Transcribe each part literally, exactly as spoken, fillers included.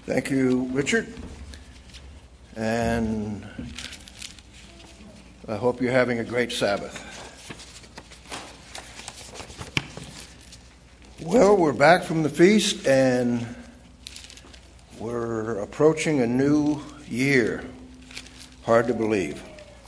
Thank you, Richard. And I hope you're having a great Sabbath. Well, we're back from the feast and we're approaching a new year. Hard to believe.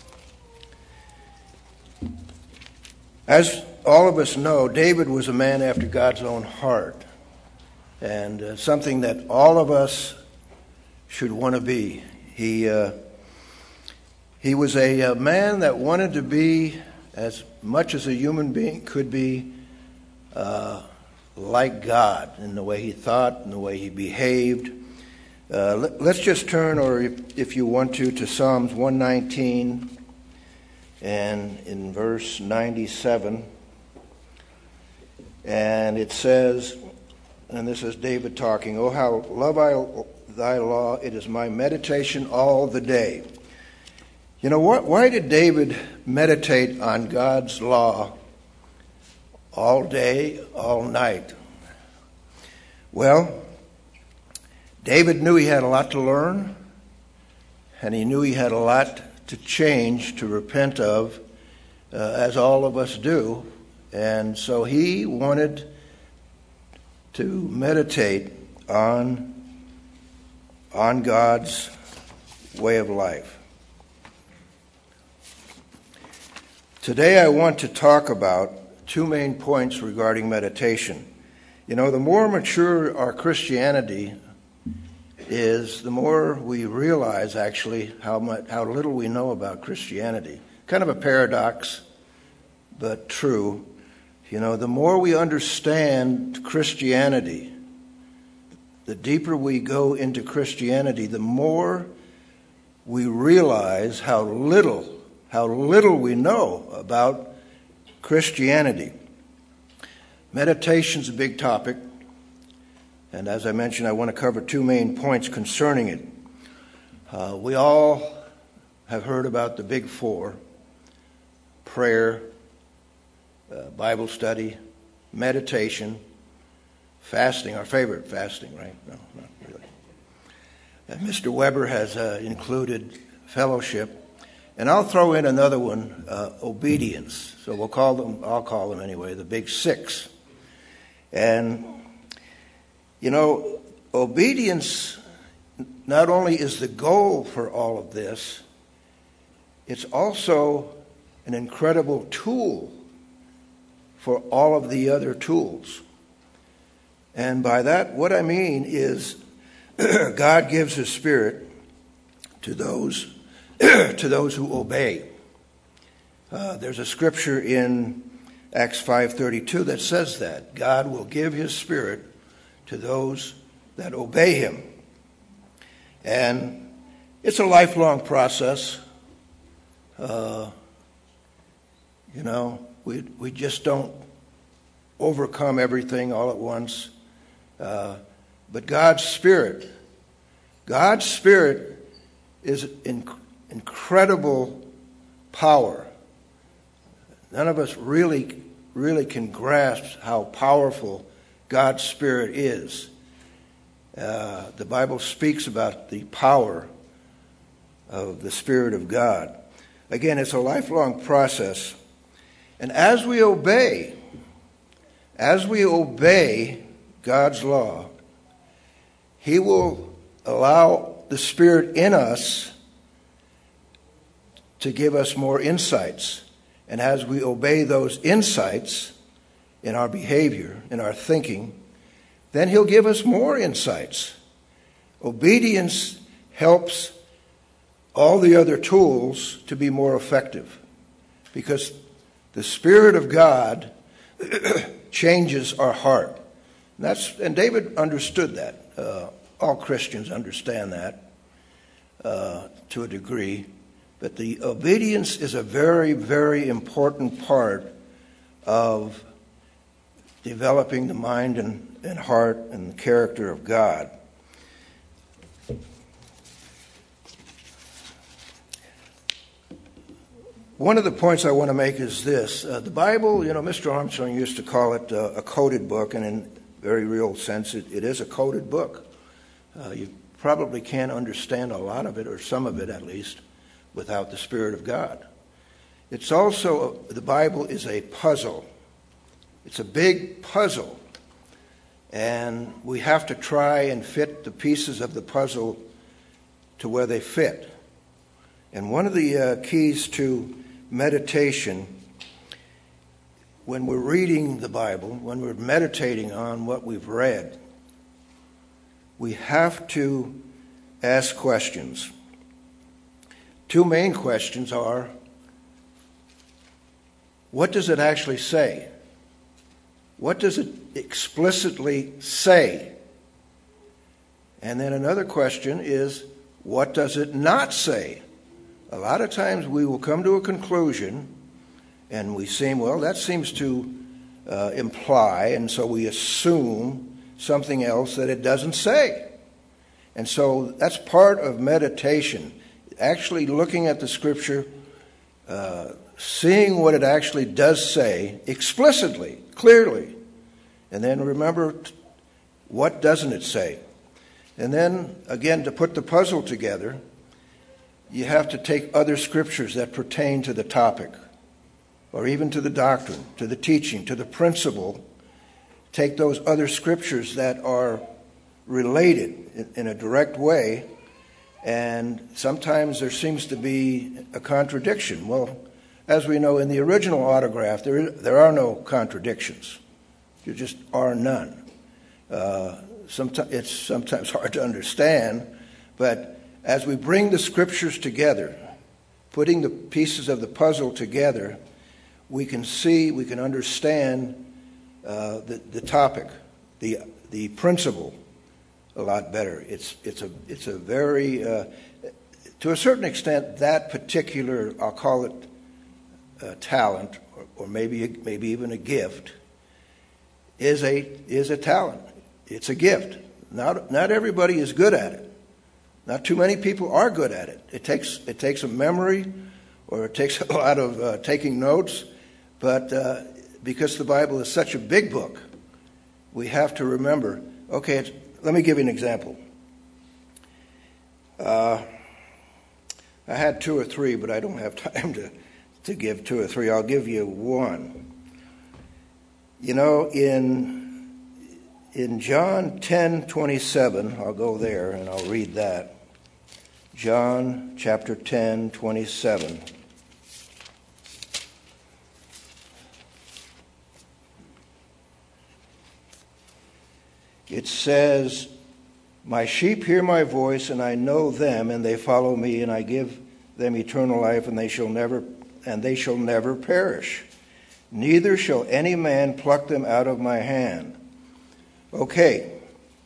As all of us know, David was a man after God's own heart, and uh, something that all of us should want to be. He uh, he was a, a man that wanted to be, as much as a human being could be, uh, like God in the way he thought and the way he behaved. Uh, let, let's just turn, or if, if you want to, to Psalms one nineteen, and in verse ninety-seven. And it says, and this is David talking, "Oh, how love I thy law, it is my meditation all the day." You know, what? Why did David meditate on God's law all day, all night? Well, David knew he had a lot to learn, and he knew he had a lot to change, to repent of, uh, as all of us do. And so he wanted to meditate on, on God's way of life. Today I want to talk about two main points regarding meditation. You know, the more mature our Christianity is, the more we realize actually how much, how little we know about Christianity. Kind of a paradox, but true. You know, the more we understand Christianity, the deeper we go into Christianity, the more we realize how little, how little we know about Christianity. Meditation's a big topic, and as I mentioned, I want to cover two main points concerning it. Uh, we all have heard about the big four: prayer, Uh, Bible study, meditation, fasting, our favorite fasting, right? No, not really. And Mister Weber has uh, included fellowship, and I'll throw in another one, uh, obedience. So we'll call them, I'll call them anyway, the big six. And, you know, obedience not only is the goal for all of this, it's also an incredible tool for all of the other tools. And by that, what I mean is God gives his Spirit to those to those who obey. Uh, there's a scripture in Acts five thirty-two that says that God will give his Spirit to those that obey him. And it's a lifelong process. Uh, you know, We we just don't overcome everything all at once. Uh, but God's Spirit, God's Spirit is in, incredible power. None of us really, really can grasp how powerful God's Spirit is. Uh, the Bible speaks about the power of the Spirit of God. Again, it's a lifelong process. And as we obey, as we obey God's law, he will allow the Spirit in us to give us more insights. And as we obey those insights in our behavior, in our thinking, then he'll give us more insights. Obedience helps all the other tools to be more effective, because the Spirit of God changes our heart. And, that's, and David understood that. Uh, all Christians understand that uh, to a degree. But the obedience is a very, very important part of developing the mind and, and heart and the character of God. One of the points I want to make is this. Uh, the Bible, you know, Mister Armstrong used to call it uh, a coded book, and in very real sense, it, it is a coded book. Uh, you probably can't understand a lot of it, or some of it at least, without the Spirit of God. It's also, the Bible is a puzzle. It's a big puzzle. And we have to try and fit the pieces of the puzzle to where they fit. And one of the uh, keys to meditation, when we're reading the Bible, when we're meditating on what we've read, we have to ask questions. Two main questions are, what does it actually say? What does it explicitly say? And then another question is, what does it not say? A lot of times we will come to a conclusion and we seem, well, that seems to uh, imply, and so we assume something else that it doesn't say. And so that's part of meditation, actually looking at the Scripture, uh, seeing what it actually does say explicitly, clearly, and then remember, what doesn't it say? And then, again, to put the puzzle together, you have to take other scriptures that pertain to the topic, or even to the doctrine, to the teaching, to the principle. Take those other scriptures that are related in, in a direct way, and sometimes there seems to be a contradiction. Well, as we know, in the original autograph, there, there are no contradictions. There just are none. Uh, sometimes, it's sometimes hard to understand, but as we bring the scriptures together, putting the pieces of the puzzle together, we can see, we can understand uh, the, the topic, the the principle a lot better. It's it's a it's a very uh, to a certain extent, that particular, I'll call it uh, talent, or, or maybe maybe even a gift, is a is a talent. It's a gift. Not not everybody is good at it. Not too many people are good at it. It takes it takes a memory, or it takes a lot of uh, taking notes. But uh, because the Bible is such a big book, we have to remember. Okay, it's, let me give you an example. Uh, I had two or three, but I don't have time to, to give two or three. I'll give you one. You know, in in John ten twenty-seven, I'll go there and I'll read that. John chapter ten twenty-seven. It says, "My sheep hear my voice, and I know them, and they follow me, and I give them eternal life, and they shall never and they shall never perish. Neither shall any man pluck them out of my hand." Okay.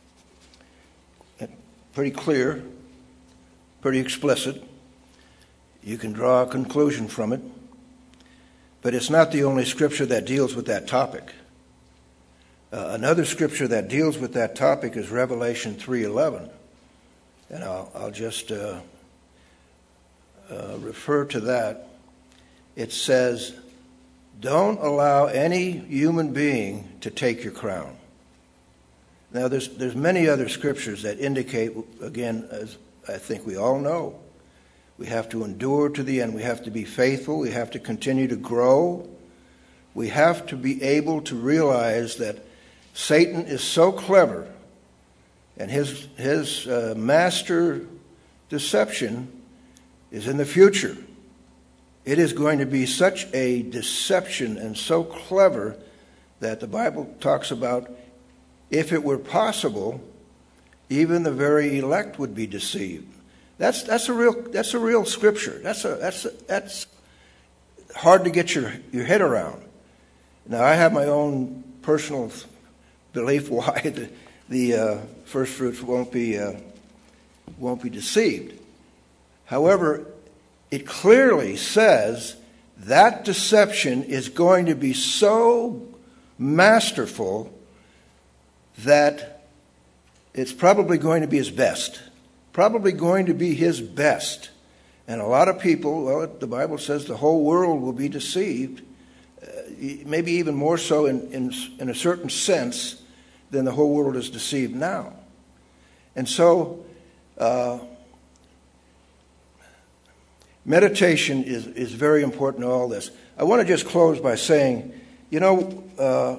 Pretty clear, pretty explicit. You can draw a conclusion from it. But it's not the only scripture that deals with that topic. Uh, another scripture that deals with that topic is Revelation three eleven. And I'll, I'll just uh, uh, refer to that. It says, "Don't allow any human being to take your crown." Now, there's there's many other scriptures that indicate, again, as I think we all know, we have to endure to the end. We have to be faithful. We have to continue to grow. We have to be able to realize that Satan is so clever, and his his uh, master deception is in the future. It is going to be such a deception and so clever that the Bible talks about, if it were possible, even the very elect would be deceived. That's that's a real that's a real scripture. That's a that's a, that's hard to get your, your head around. Now, I have my own personal belief why the, the uh, first fruits won't be uh, won't be deceived. However, it clearly says that deception is going to be so masterful that it's probably going to be his best. Probably going to be his best. And a lot of people, well, the Bible says the whole world will be deceived, uh, maybe even more so in, in, in a certain sense than the whole world is deceived now. And so, uh, meditation is, is very important to all this. I want to just close by saying, you know, uh,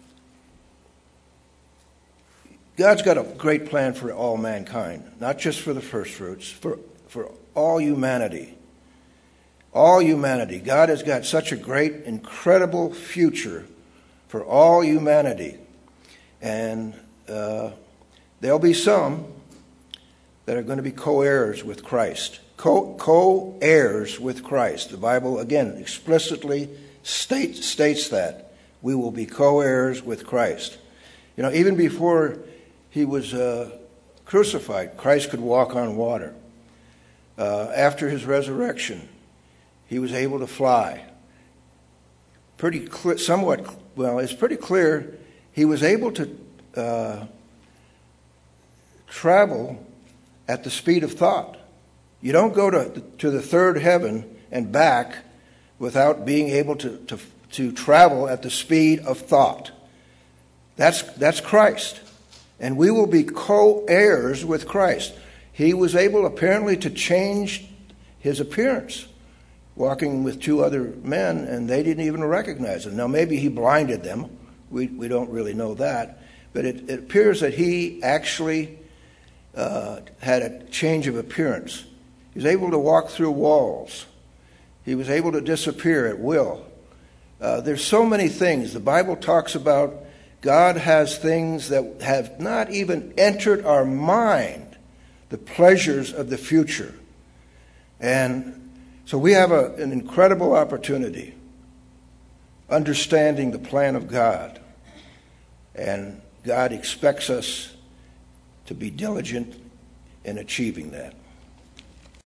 God's got a great plan for all mankind, not just for the first fruits, for, for all humanity. All humanity. God has got such a great, incredible future for all humanity. And uh, there'll be some that are going to be co-heirs with Christ. Co- co-heirs with Christ. The Bible, again, explicitly state, states that. We will be co-heirs with Christ. You know, even before he was uh, crucified, Christ could walk on water. Uh, after his resurrection, he was able to fly. Pretty clear, somewhat, well, it's pretty clear he was able to uh, travel at the speed of thought. You don't go to, to the third heaven and back without being able to, to, to travel at the speed of thought. That's, that's Christ. And we will be co-heirs with Christ. He was able apparently to change his appearance, walking with two other men, and they didn't even recognize him. Now, maybe he blinded them. We, we don't really know that. But it, it appears that he actually uh, had a change of appearance. He was able to walk through walls. He was able to disappear at will. Uh, there's so many things. The Bible talks about God has things that have not even entered our mind, the pleasures of the future. And so we have a, an incredible opportunity, understanding the plan of God. And God expects us to be diligent in achieving that.